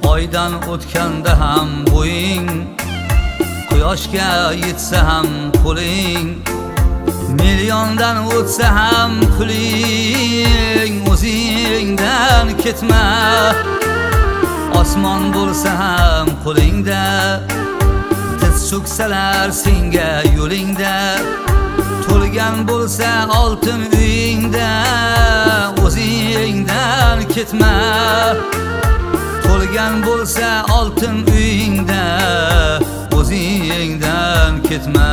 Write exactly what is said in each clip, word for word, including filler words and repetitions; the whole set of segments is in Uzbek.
oydan o'tganda ham bo'ying, quyoshga yetsa ham qo'ling, milliondan o'tsa ham puling, o'zingdan ketma. Osmon bo'lsa ham qo'lingda, tiz cho'ksalar senga yo'lingda, to'lgan bo'lsa oltin uyingda, o'zingdan ketma. To'lgan bo'lsa oltin uyingda, o'zingdan ketma.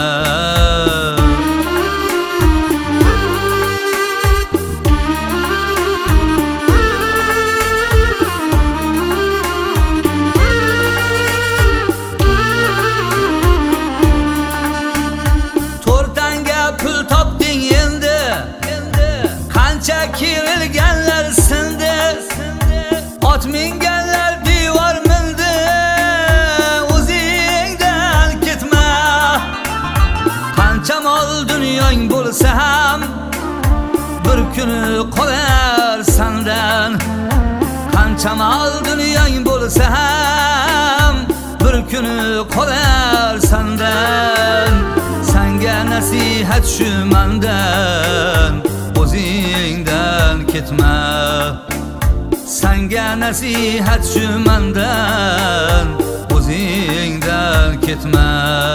To'rtanga pul topding endi, qancha kerilganlar sindi, ot minganlar devor mindi, o'zingdan ketma. Qancha mol dunyoing bo'lsa ham bir kuni qolar sandan. Qancha mol dunyoing bo'lsa ham bir kuni qolar sandan. Sanga nasihat shu mandan, o'zingdan ketma. Sanga nasihat shu mandan, o'zingdan ketma.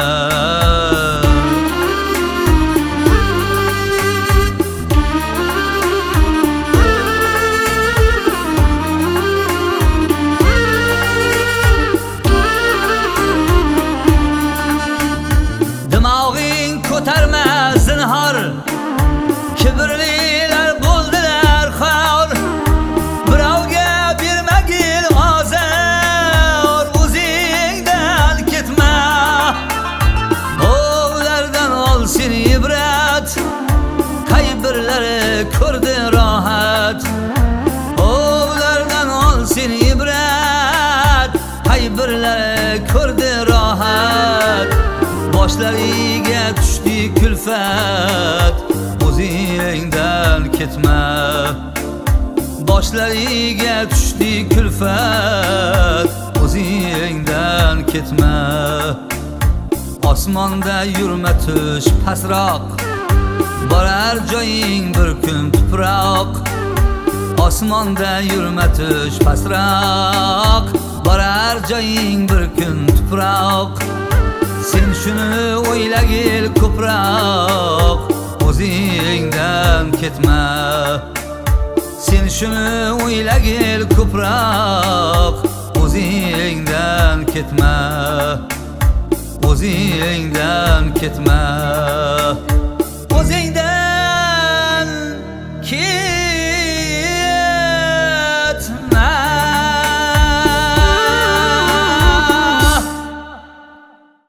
Dimog'ing ko'tarma zinhor, kibrlilar bo'ldilar xor. Birovga bermagil ozor, o'zingdan ketma. O'g'lardan ol sen ibrat, qay birlari ko'rdi rohat. O'g'lardan ol sen ibrat, qay birlari ko'rdi rohat. Boshlariga tushdi kulfat, o'zingdan ketma. Boshlariga tushdi kulfat, o'zingdan ketma. Osmonda yurma tush pastroq, borar joying bir kun tuproq. Osmonda yurma tush pastroq, borar joying bir kun tuproq. Sen shuni o'ylagil ko'proq, o'zingdan ketma. Sen shuni o'ylagil ko'proq, o'zingdan ketma. O'zingdan ketma.